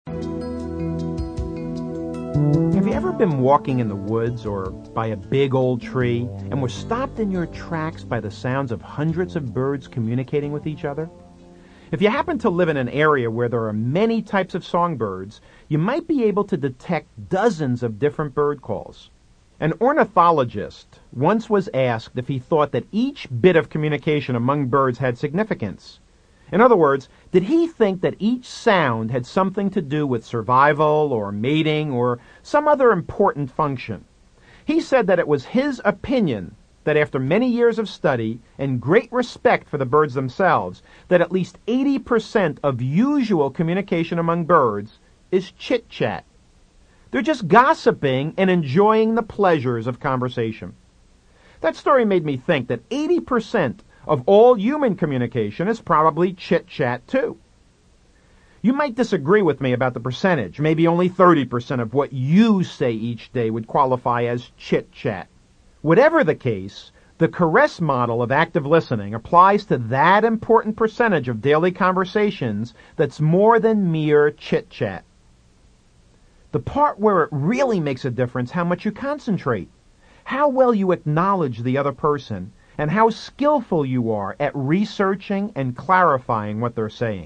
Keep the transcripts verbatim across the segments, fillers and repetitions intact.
Have you ever been walking in the woods or by a big old tree and were stopped in your tracks by the sounds of hundreds of birds communicating with each other? If you happen to live in an area where there are many types of songbirds, you might be able to detect dozens of different bird calls. An ornithologist once was asked if he thought that each bit of communication among birds had significance. In other words, did he think that each sound had something to do with survival or mating or some other important function? He said that it was his opinion that after many years of study and great respect for the birds themselves, that at least eighty percent of usual communication among birds is chit-chat. They're just gossiping and enjoying the pleasures of conversation. That story made me think that eighty percent of all human communication is probably chit-chat too. You might disagree with me about the percentage. Maybe only thirty percent of what you say each day would qualify as chit-chat. Whatever the case, the Caress model of active listening applies to that important percentage of daily conversations that's more than mere chit-chat. The part where it really makes a difference how much you concentrate, how well you acknowledge the other person, and how skillful you are at researching and clarifying what they're saying.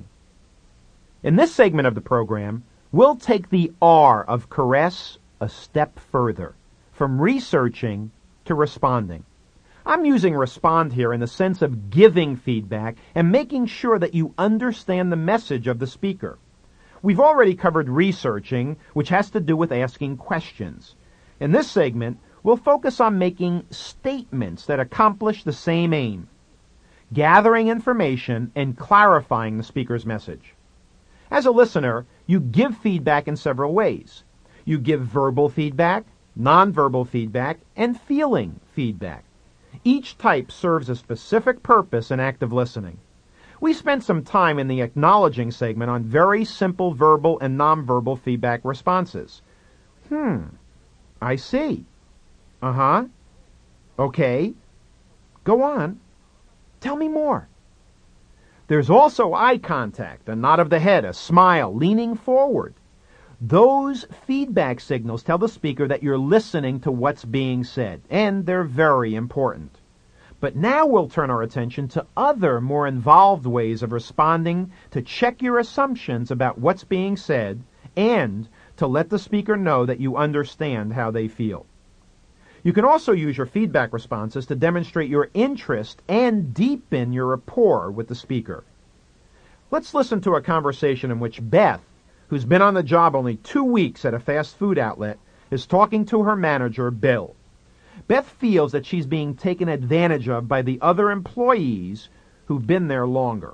In this segment of the program, we'll take the R of Caress a step further, from researching to responding. I'm using respond here in the sense of giving feedback and making sure that you understand the message of the speaker. We've already covered researching, which has to do with asking questions. In this segment, we'll focus on making statements that accomplish the same aim, gathering information and clarifying the speaker's message. As a listener, you give feedback in several ways. You give verbal feedback, nonverbal feedback, and feeling feedback. Each type serves a specific purpose in active listening. We spent some time in the acknowledging segment on very simple verbal and nonverbal feedback responses. Hmm, I see. Uh-huh. Okay. Go on. Tell me more. There's also eye contact, a nod of the head, a smile, leaning forward. Those feedback signals tell the speaker that you're listening to what's being said, and they're very important. But now we'll turn our attention to other, more involved ways of responding to check your assumptions about what's being said and to let the speaker know that you understand how they feel. You can also use your feedback responses to demonstrate your interest and deepen your rapport with the speaker. Let's listen to a conversation in which Beth, who's been on the job only two weeks at a fast food outlet, is talking to her manager, Bill. Beth feels that she's being taken advantage of by the other employees who've been there longer.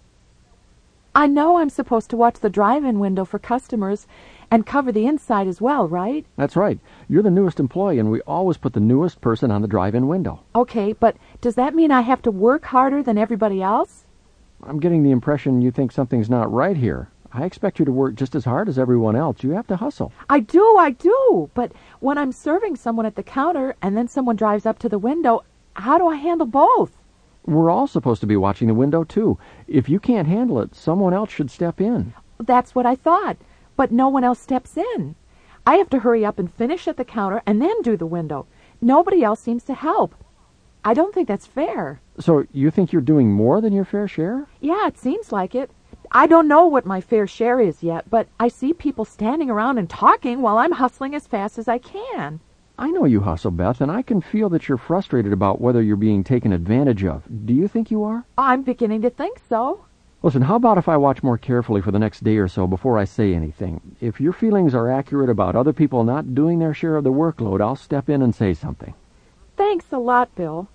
I know I'm supposed to watch the drive-in window for customers and cover the inside as well, right? That's right. You're the newest employee, and we always put the newest person on the drive-in window. Okay, but does that mean I have to work harder than everybody else? I'm getting the impression you think something's not right here. I expect you to work just as hard as everyone else. You have to hustle. I do, I do. But when I'm serving someone at the counter and then someone drives up to the window, how do I handle both? We're all supposed to be watching the window, too. If you can't handle it, someone else should step in. That's what I thought. But no one else steps in. I have to hurry up and finish at the counter and then do the window. Nobody else seems to help. I don't think that's fair. So you think you're doing more than your fair share? Yeah, it seems like it. I don't know what my fair share is yet, but I see people standing around and talking while I'm hustling as fast as I can. I know you hustle, Beth, and I can feel that you're frustrated about whether you're being taken advantage of. Do you think you are? I'm beginning to think so. Listen, how about if I watch more carefully for the next day or so before I say anything? If your feelings are accurate about other people not doing their share of the workload, I'll step in and say something. Thanks a lot, Bill.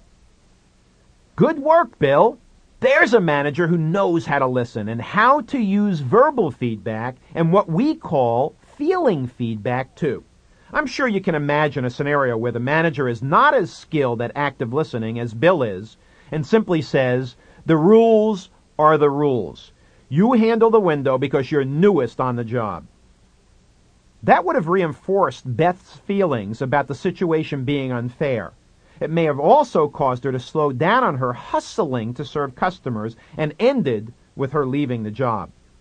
Good work, Bill. There's a manager who knows how to listen and how to use verbal feedback and what we call feeling feedback, too. I'm sure you can imagine a scenario where the manager is not as skilled at active listening as Bill is and simply says, the rules are the rules. You handle the window because you're newest on the job. That would have reinforced Beth's feelings about the situation being unfair. It may have also caused her to slow down on her hustling to serve customers and ended with her leaving the job.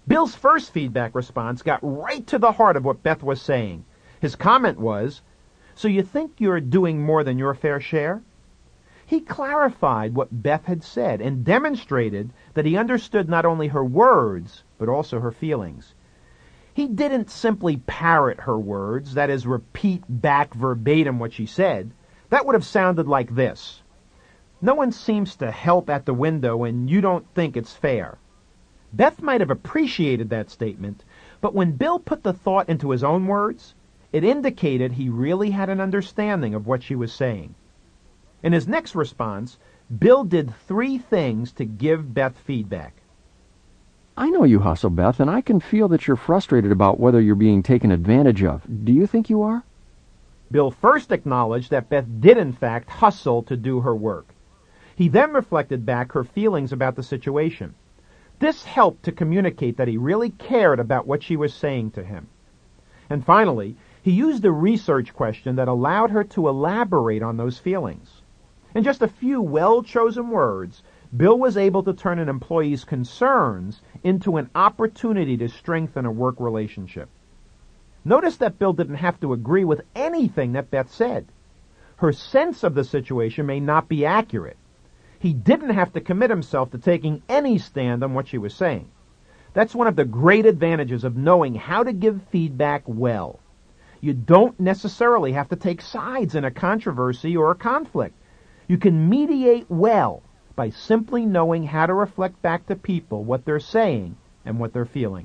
Bill's first feedback response got right to the heart of what Beth was saying. His comment was, "So you think you're doing more than your fair share?" He clarified what Beth had said and demonstrated that he understood not only her words, but also her feelings. He didn't simply parrot her words, that is, repeat back verbatim what she said. That would have sounded like this: "No one seems to help at the window, and you don't think it's fair." Beth might have appreciated that statement, but when Bill put the thought into his own words, it indicated he really had an understanding of what she was saying. In his next response, Bill did three things to give Beth feedback. I know you hustle, Beth, and I can feel that you're frustrated about whether you're being taken advantage of. Do you think you are? Bill first acknowledged that Beth did in fact hustle to do her work. He then reflected back her feelings about the situation. This helped to communicate that he really cared about what she was saying to him. And finally, he used a research question that allowed her to elaborate on those feelings. In just a few well-chosen words, Bill was able to turn an employee's concerns into an opportunity to strengthen a work relationship. Notice that Bill didn't have to agree with anything that Beth said. Her sense of the situation may not be accurate. He didn't have to commit himself to taking any stand on what she was saying. That's one of the great advantages of knowing how to give feedback well. You don't necessarily have to take sides in a controversy or a conflict. You can mediate well by simply knowing how to reflect back to people what they're saying and what they're feeling.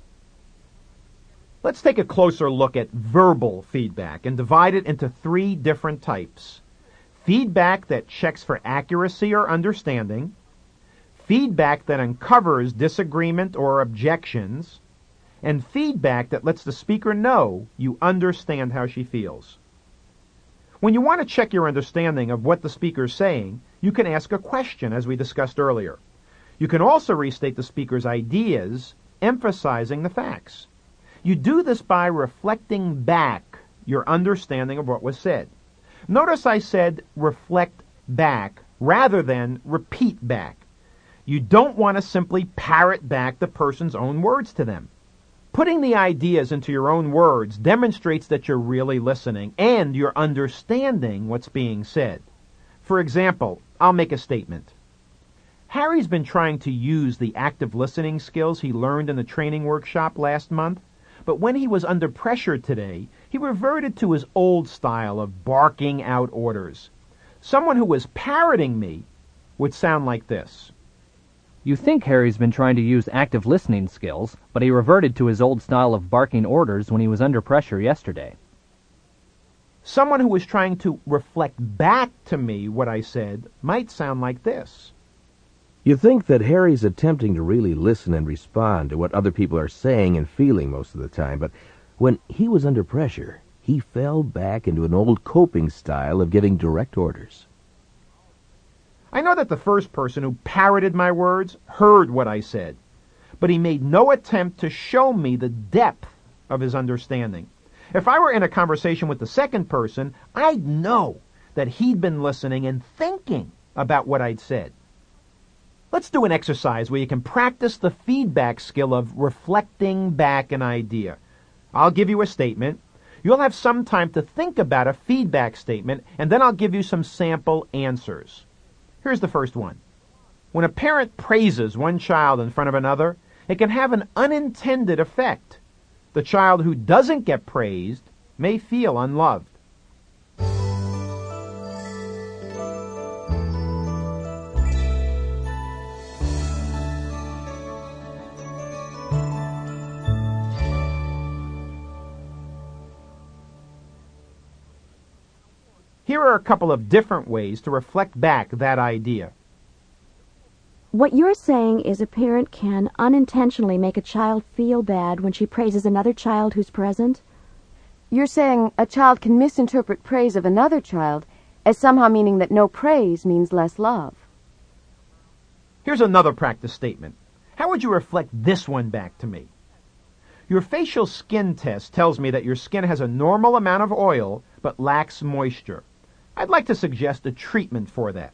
Let's take a closer look at verbal feedback and divide it into three different types. Feedback that checks for accuracy or understanding, feedback that uncovers disagreement or objections, and feedback that lets the speaker know you understand how she feels. When you want to check your understanding of what the speaker is saying, you can ask a question, as we discussed earlier. You can also restate the speaker's ideas, emphasizing the facts. You do this by reflecting back your understanding of what was said. Notice I said reflect back rather than repeat back. You don't want to simply parrot back the person's own words to them. Putting the ideas into your own words demonstrates that you're really listening and you're understanding what's being said. For example, I'll make a statement. Harry's been trying to use the active listening skills he learned in the training workshop last month, but when he was under pressure today, he reverted to his old style of barking out orders. Someone who was parroting me would sound like this. You think Harry's been trying to use active listening skills, but he reverted to his old style of barking orders when he was under pressure yesterday. Someone who was trying to reflect back to me what I said might sound like this. You think that Harry's attempting to really listen and respond to what other people are saying and feeling most of the time, but when he was under pressure, he fell back into an old coping style of giving direct orders. I know that the first person who parroted my words heard what I said, but he made no attempt to show me the depth of his understanding. If I were in a conversation with the second person, I'd know that he'd been listening and thinking about what I'd said. Let's do an exercise where you can practice the feedback skill of reflecting back an idea. I'll give you a statement. You'll have some time to think about a feedback statement, and then I'll give you some sample answers. Here's the first one. When a parent praises one child in front of another, it can have an unintended effect. The child who doesn't get praised may feel unloved. Here are a couple of different ways to reflect back that idea. What you're saying is a parent can unintentionally make a child feel bad when she praises another child who's present? You're saying a child can misinterpret praise of another child as somehow meaning that no praise means less love. Here's another practice statement. How would you reflect this one back to me? Your facial skin test tells me that your skin has a normal amount of oil but lacks moisture. I'd like to suggest a treatment for that.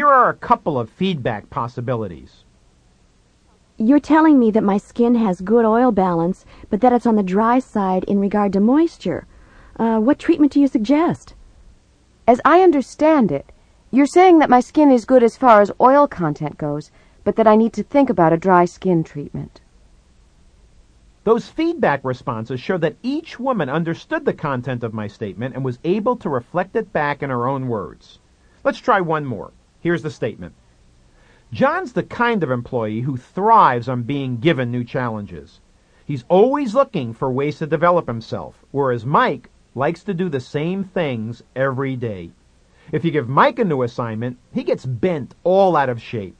Here are a couple of feedback possibilities. You're telling me that my skin has good oil balance, but that it's on the dry side in regard to moisture. Uh, what treatment do you suggest? As I understand it, you're saying that my skin is good as far as oil content goes, but that I need to think about a dry skin treatment. Those feedback responses show that each woman understood the content of my statement and was able to reflect it back in her own words. Let's try one more. Here's the statement. John's the kind of employee who thrives on being given new challenges. He's always looking for ways to develop himself, whereas Mike likes to do the same things every day. If you give Mike a new assignment, he gets bent all out of shape.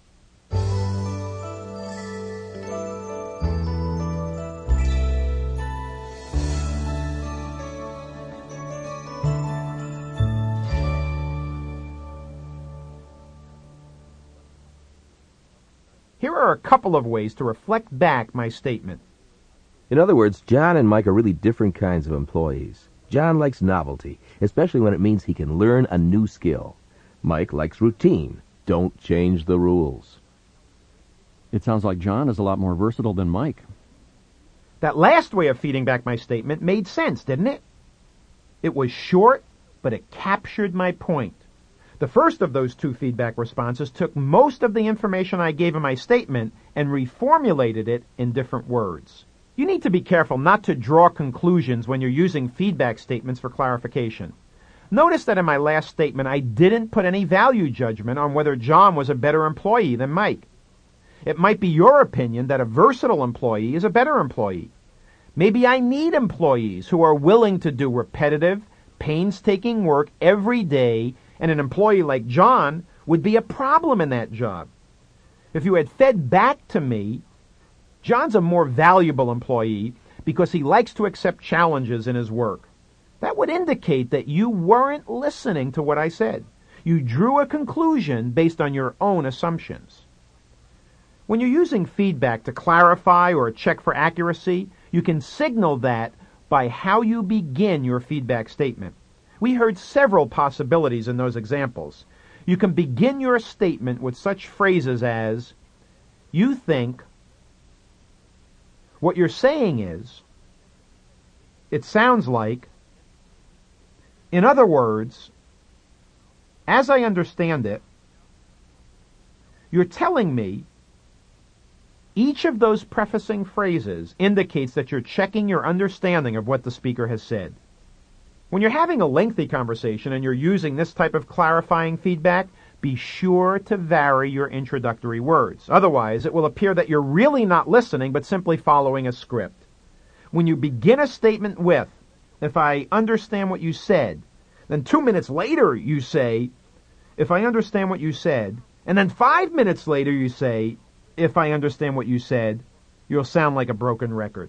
Here are a couple of ways to reflect back my statement. In other words, John and Mike are really different kinds of employees. John likes novelty, especially when it means he can learn a new skill. Mike likes routine. Don't change the rules. It sounds like John is a lot more versatile than Mike. That last way of feeding back my statement made sense, didn't it? It was short, but it captured my point. The first of those two feedback responses took most of the information I gave in my statement and reformulated it in different words. You need to be careful not to draw conclusions when you're using feedback statements for clarification. Notice that in my last statement I didn't put any value judgment on whether John was a better employee than Mike. It might be your opinion that a versatile employee is a better employee. Maybe I need employees who are willing to do repetitive, painstaking work every day, and an employee like John would be a problem in that job. If you had fed back to me, John's a more valuable employee because he likes to accept challenges in his work. That would indicate that you weren't listening to what I said. You drew a conclusion based on your own assumptions. When you're using feedback to clarify or check for accuracy, you can signal that by how you begin your feedback statement. We heard several possibilities in those examples. You can begin your statement with such phrases as, you think. What you're saying is, it sounds like, in other words, as I understand it, you're telling me. Each of those prefacing phrases indicates that you're checking your understanding of what the speaker has said. When you're having a lengthy conversation and you're using this type of clarifying feedback, be sure to vary your introductory words. Otherwise, it will appear that you're really not listening but simply following a script. When you begin a statement with, if I understand what you said, then two minutes later you say, if I understand what you said, and then five minutes later you say, if I understand what you said, you'll sound like a broken record.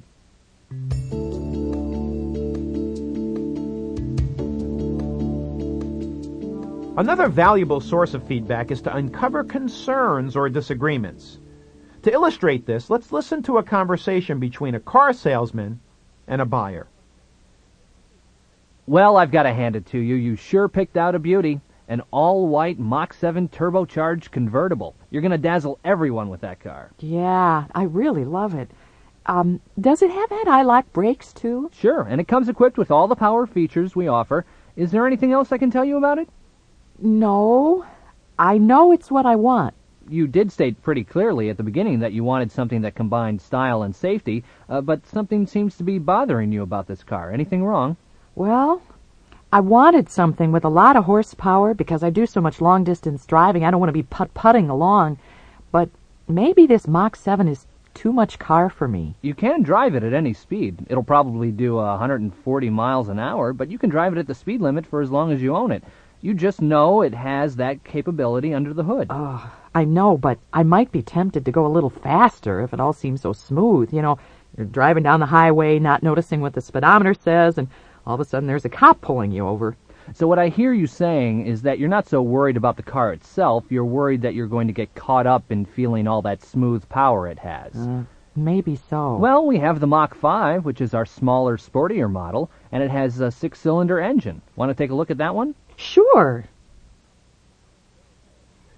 Another valuable source of feedback is to uncover concerns or disagreements. To illustrate this, let's listen to a conversation between a car salesman and a buyer. Well, I've got to hand it to you. You sure picked out a beauty. An all-white Mach seven turbocharged convertible. You're going to dazzle everyone with that car. Yeah, I really love it. Um, does it have anti-lock brakes, too? Sure, and it comes equipped with all the power features we offer. Is there anything else I can tell you about it? No. I know it's what I want. You did state pretty clearly at the beginning that you wanted something that combined style and safety, uh, but something seems to be bothering you about this car. Anything wrong? Well, I wanted something with a lot of horsepower because I do so much long-distance driving. I don't want to be putt-putting along. But maybe this Mach seven is too much car for me. You can drive it at any speed. It'll probably do one hundred forty miles an hour, but you can drive it at the speed limit for as long as you own it. You just know it has that capability under the hood. Oh, I know, but I might be tempted to go a little faster if it all seems so smooth. You know, you're driving down the highway, not noticing what the speedometer says, and all of a sudden there's a cop pulling you over. So what I hear you saying is that you're not so worried about the car itself. You're worried that you're going to get caught up in feeling all that smooth power it has. Uh, maybe so. Well, we have the Mach five, which is our smaller, sportier model, and it has a six-cylinder engine. Want to take a look at that one? Sure.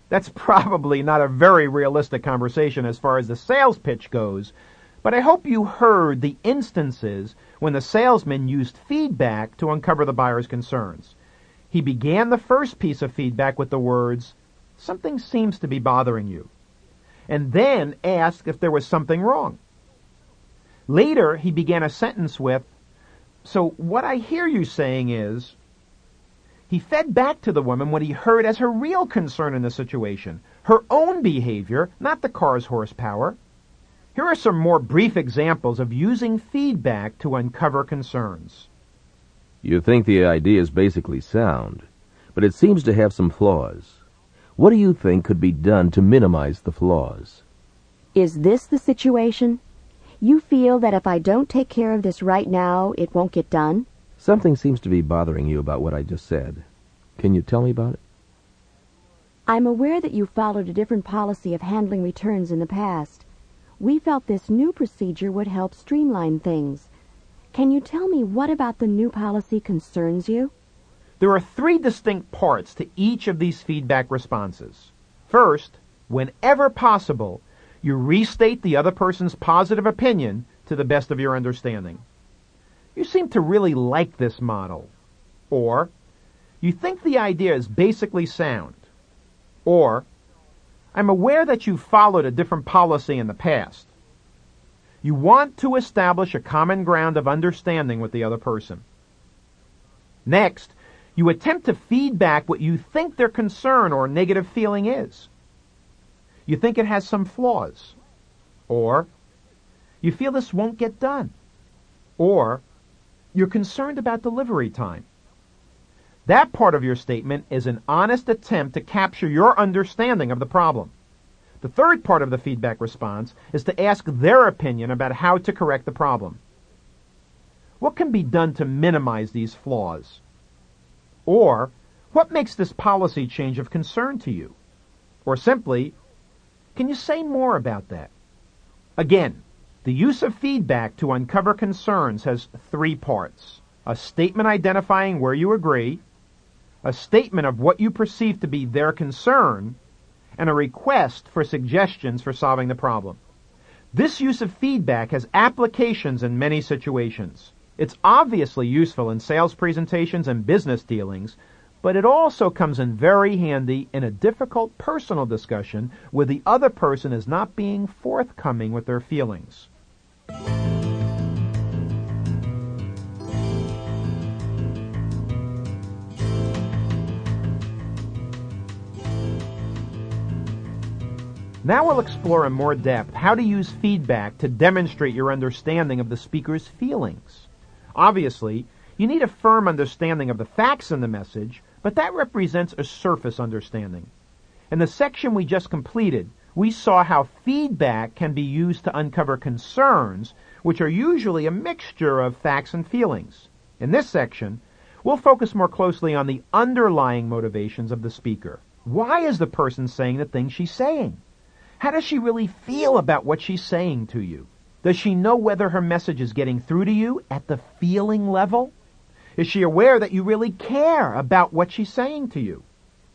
That's probably not a very realistic conversation as far as the sales pitch goes, but I hope you heard the instances when the salesman used feedback to uncover the buyer's concerns. He began the first piece of feedback with the words, "Something seems to be bothering you," and then asked if there was something wrong. Later, he began a sentence with, "So what I hear you saying is..." He fed back to the woman what he heard as her real concern in the situation, her own behavior, not the car's horsepower. Here are some more brief examples of using feedback to uncover concerns. You think the idea is basically sound, but it seems to have some flaws. What do you think could be done to minimize the flaws? Is this the situation? You feel that if I don't take care of this right now, it won't get done? Something seems to be bothering you about what I just said. Can you tell me about it? I'm aware that you followed a different policy of handling returns in the past. We felt this new procedure would help streamline things. Can you tell me what about the new policy concerns you? There are three distinct parts to each of these feedback responses. First, whenever possible, you restate the other person's positive opinion to the best of your understanding. You seem to really like this model. Or, you think the idea is basically sound. Or, I'm aware that you followed a different policy in the past. You want to establish a common ground of understanding with the other person. Next, you attempt to feedback what you think their concern or negative feeling is. You think it has some flaws. Or, you feel this won't get done. Or, you're concerned about delivery time. That part of your statement is an honest attempt to capture your understanding of the problem. The third part of the feedback response is to ask their opinion about how to correct the problem. What can be done to minimize these flaws? Or, what makes this policy change of concern to you? Or simply, can you say more about that? Again, the use of feedback to uncover concerns has three parts. A statement identifying where you agree, a statement of what you perceive to be their concern, and a request for suggestions for solving the problem. This use of feedback has applications in many situations. It's obviously useful in sales presentations and business dealings, but it also comes in very handy in a difficult personal discussion where the other person is not being forthcoming with their feelings. Now we'll explore in more depth how to use feedback to demonstrate your understanding of the speaker's feelings. Obviously, you need a firm understanding of the facts in the message, but that represents a surface understanding. In the section we just completed, we saw how feedback can be used to uncover concerns, which are usually a mixture of facts and feelings. In this section, we'll focus more closely on the underlying motivations of the speaker. Why is the person saying the things she's saying? How does she really feel about what she's saying to you? Does she know whether her message is getting through to you at the feeling level? Is she aware that you really care about what she's saying to you?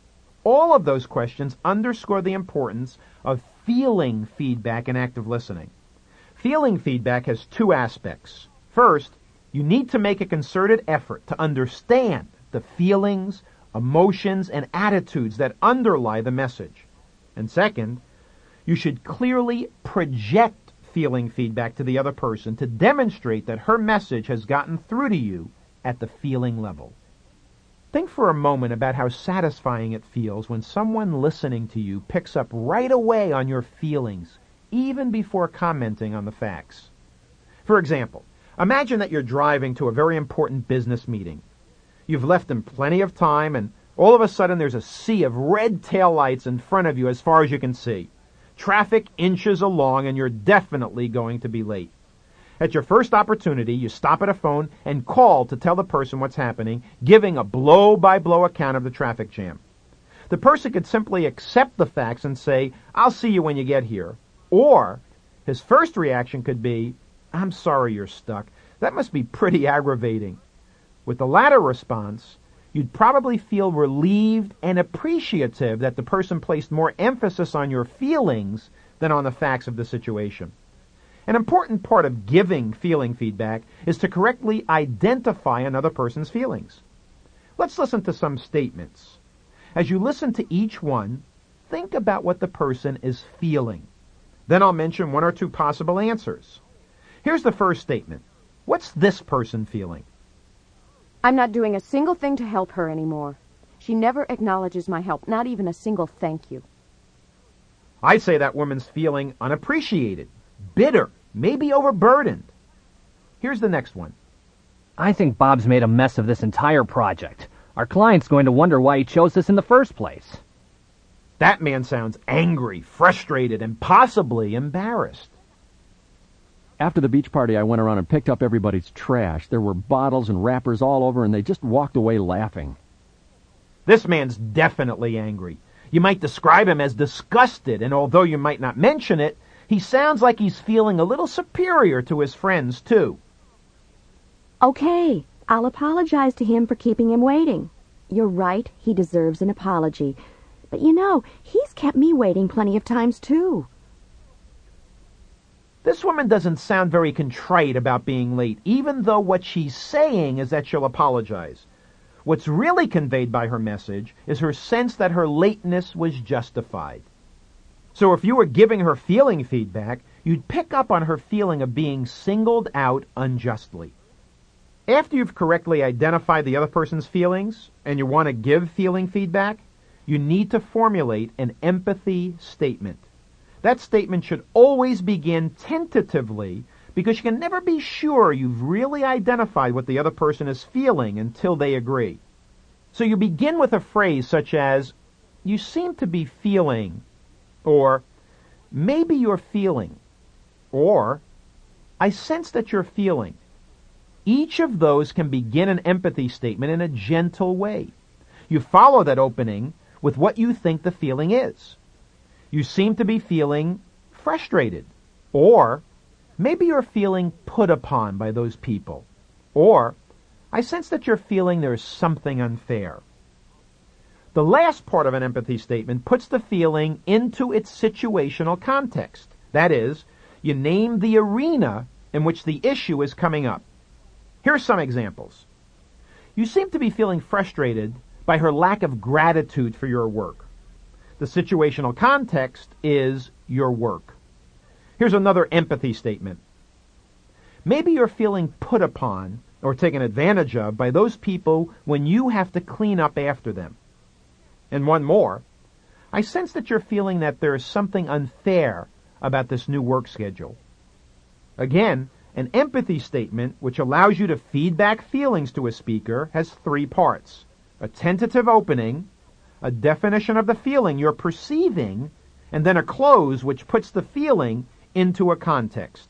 All of those questions underscore the importance of feeling feedback in active listening. Feeling feedback has two aspects. First, you need to make a concerted effort to understand the feelings, emotions, and attitudes that underlie the message. And second, you should clearly project feeling feedback to the other person to demonstrate that her message has gotten through to you at the feeling level. Think for a moment about how satisfying it feels when someone listening to you picks up right away on your feelings, even before commenting on the facts. For example, imagine that you're driving to a very important business meeting. You've left them plenty of time, and all of a sudden there's a sea of red taillights in front of you as far as you can see. Traffic inches along, and you're definitely going to be late. At your first opportunity, you stop at a phone and call to tell the person what's happening, giving a blow-by-blow account of the traffic jam. The person could simply accept the facts and say, "I'll see you when you get here." Or, his first reaction could be, "I'm sorry you're stuck. That must be pretty aggravating." With the latter response, you'd probably feel relieved and appreciative that the person placed more emphasis on your feelings than on the facts of the situation. An important part of giving feeling feedback is to correctly identify another person's feelings. Let's listen to some statements. As you listen to each one, think about what the person is feeling. Then I'll mention one or two possible answers. Here's the first statement. What's this person feeling? I'm not doing a single thing to help her anymore. She never acknowledges my help, not even a single thank you. I'd say that woman's feeling unappreciated, bitter, maybe overburdened. Here's the next one. I think Bob's made a mess of this entire project. Our client's going to wonder why he chose this in the first place. That man sounds angry, frustrated, and possibly embarrassed. After the beach party, I went around and picked up everybody's trash. There were bottles and wrappers all over, and they just walked away laughing. This man's definitely angry. You might describe him as disgusted, and although you might not mention it, he sounds like he's feeling a little superior to his friends, too. Okay, I'll apologize to him for keeping him waiting. You're right, he deserves an apology. But you know, he's kept me waiting plenty of times, too. This woman doesn't sound very contrite about being late, even though what she's saying is that she'll apologize. What's really conveyed by her message is her sense that her lateness was justified. So if you were giving her feeling feedback, you'd pick up on her feeling of being singled out unjustly. After you've correctly identified the other person's feelings, and you want to give feeling feedback, you need to formulate an empathy statement. That statement should always begin tentatively, because you can never be sure you've really identified what the other person is feeling until they agree. So you begin with a phrase such as, "You seem to be feeling," or "Maybe you're feeling," or "I sense that you're feeling." Each of those can begin an empathy statement in a gentle way. You follow that opening with what you think the feeling is. You seem to be feeling frustrated, or maybe you're feeling put upon by those people, or I sense that you're feeling there's something unfair. The last part of an empathy statement puts the feeling into its situational context. That is, you name the arena in which the issue is coming up. Here's some examples. You seem to be feeling frustrated by her lack of gratitude for your work. The situational context is your work. Here's another empathy statement. Maybe you're feeling put upon or taken advantage of by those people when you have to clean up after them. And one more. I sense that you're feeling that there is something unfair about this new work schedule. Again, an empathy statement, which allows you to feedback feelings to a speaker, has three parts. A tentative opening, a definition of the feeling you're perceiving, and then a close which puts the feeling into a context.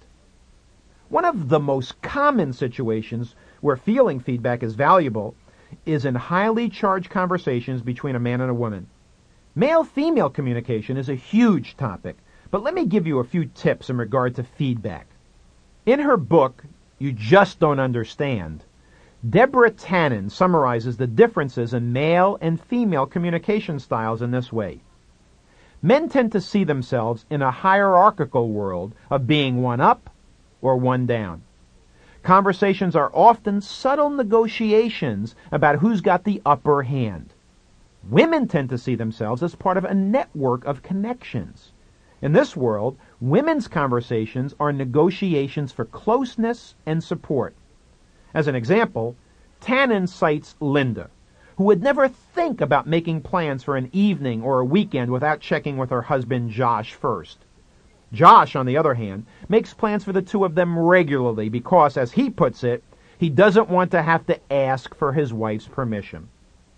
One of the most common situations where feeling feedback is valuable is in highly charged conversations between a man and a woman. Male-female communication is a huge topic, but let me give you a few tips in regard to feedback. In her book, You Just Don't Understand, Deborah Tannen summarizes the differences in male and female communication styles in this way. Men tend to see themselves in a hierarchical world of being one up or one down. Conversations are often subtle negotiations about who's got the upper hand. Women tend to see themselves as part of a network of connections. In this world, women's conversations are negotiations for closeness and support. As an example, Tannen cites Linda, who would never think about making plans for an evening or a weekend without checking with her husband Josh first. Josh, on the other hand, makes plans for the two of them regularly because, as he puts it, he doesn't want to have to ask for his wife's permission.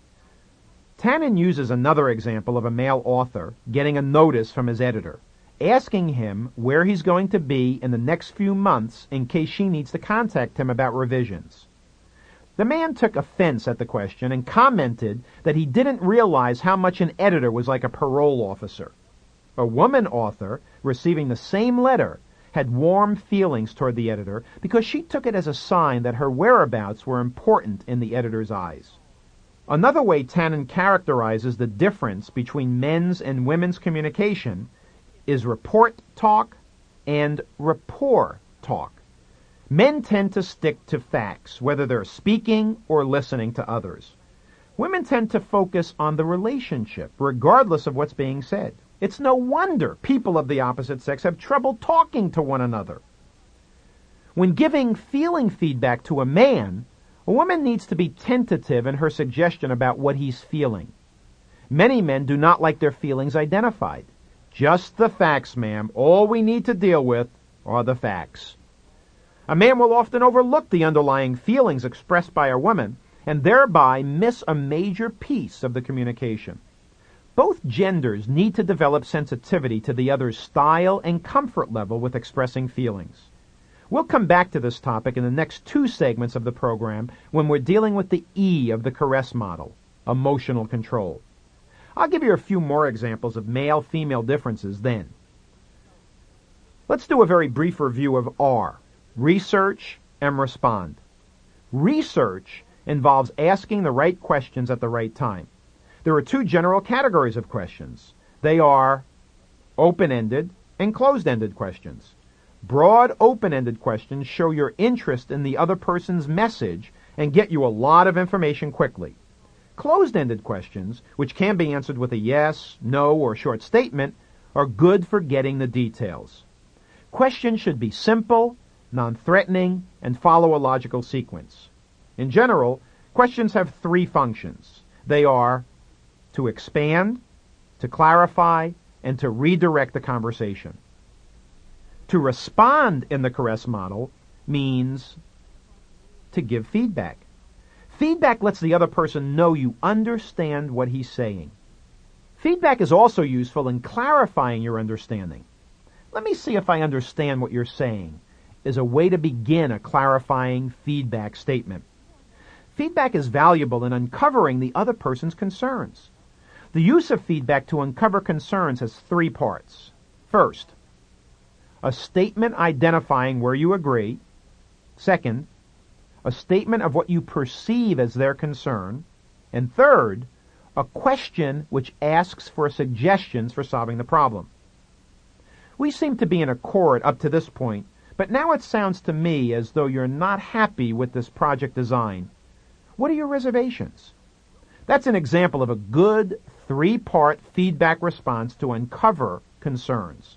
Tannen uses another example of a male author getting a notice from his editor, asking him where he's going to be in the next few months in case she needs to contact him about revisions. The man took offense at the question and commented that he didn't realize how much an editor was like a parole officer. A woman author, receiving the same letter, had warm feelings toward the editor because she took it as a sign that her whereabouts were important in the editor's eyes. Another way Tannen characterizes the difference between men's and women's communication is report talk and rapport talk. Men tend to stick to facts, whether they're speaking or listening to others. Women tend to focus on the relationship, regardless of what's being said. It's no wonder people of the opposite sex have trouble talking to one another. When giving feeling feedback to a man, a woman needs to be tentative in her suggestion about what he's feeling. Many men do not like their feelings identified. Just the facts, ma'am. All we need to deal with are the facts. A man will often overlook the underlying feelings expressed by a woman and thereby miss a major piece of the communication. Both genders need to develop sensitivity to the other's style and comfort level with expressing feelings. We'll come back to this topic in the next two segments of the program when we're dealing with the E of the caress model, emotional control. I'll give you a few more examples of male-female differences then. Let's do a very brief review of R, research and respond. Research involves asking the right questions at the right time. There are two general categories of questions. They are open-ended and closed-ended questions. Broad, open-ended questions show your interest in the other person's message and get you a lot of information quickly. Closed-ended questions, which can be answered with a yes, no, or short statement, are good for getting the details. Questions should be simple, non-threatening, and follow a logical sequence. In general, questions have three functions. They are to expand, to clarify, and to redirect the conversation. To respond in the caress model means to give feedback. Feedback lets the other person know you understand what he's saying. Feedback is also useful in clarifying your understanding. Let me see if I understand what you're saying is a way to begin a clarifying feedback statement. Feedback is valuable in uncovering the other person's concerns. The use of feedback to uncover concerns has three parts. First, a statement identifying where you agree. Second, a statement of what you perceive as their concern. And third, a question which asks for suggestions for solving the problem. We seem to be in accord up to this point, but now it sounds to me as though you're not happy with this project design. What are your reservations? That's an example of a good three-part feedback response to uncover concerns.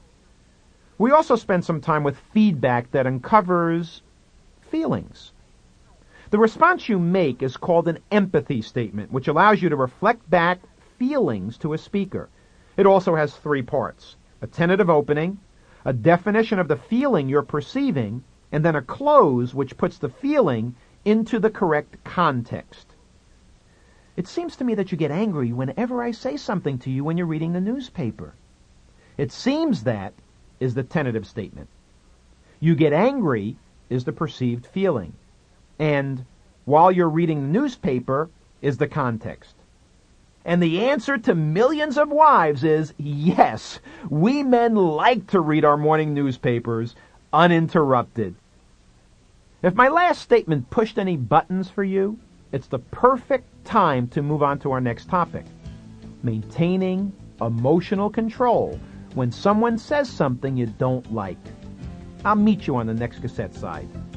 We also spend some time with feedback that uncovers feelings. The response you make is called an empathy statement, which allows you to reflect back feelings to a speaker. It also has three parts: a tentative opening, a definition of the feeling you're perceiving, and then a close which puts the feeling into the correct context. It seems to me that you get angry whenever I say something to you when you're reading the newspaper. It seems that is the tentative statement. You get angry is the perceived feeling. And while you're reading the newspaper is the context. And the answer to millions of wives is yes, we men like to read our morning newspapers uninterrupted. If my last statement pushed any buttons for you, it's the perfect time to move on to our next topic. Maintaining emotional control when someone says something you don't like. I'll meet you on the next cassette side.